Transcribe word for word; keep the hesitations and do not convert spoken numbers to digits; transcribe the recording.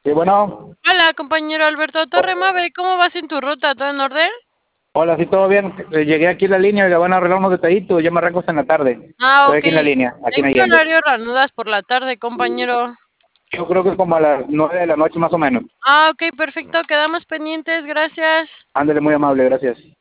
Sí, bueno. Hola, compañero Alberto Torre Mave, ¿cómo vas en tu ruta? ¿Todo en orden? Hola, sí, todo bien. Eh, Llegué aquí a la línea y le van a arreglar unos detallitos. Yo me arranco hasta en la tarde. Ah, Estoy ok. aquí en la línea, aquí ¿En en qué Allende. horario reanudas por la tarde, compañero? Yo creo que como a las nueve de la noche más o menos. Ah, ok, perfecto. Quedamos pendientes, gracias. Ándale, muy amable, gracias.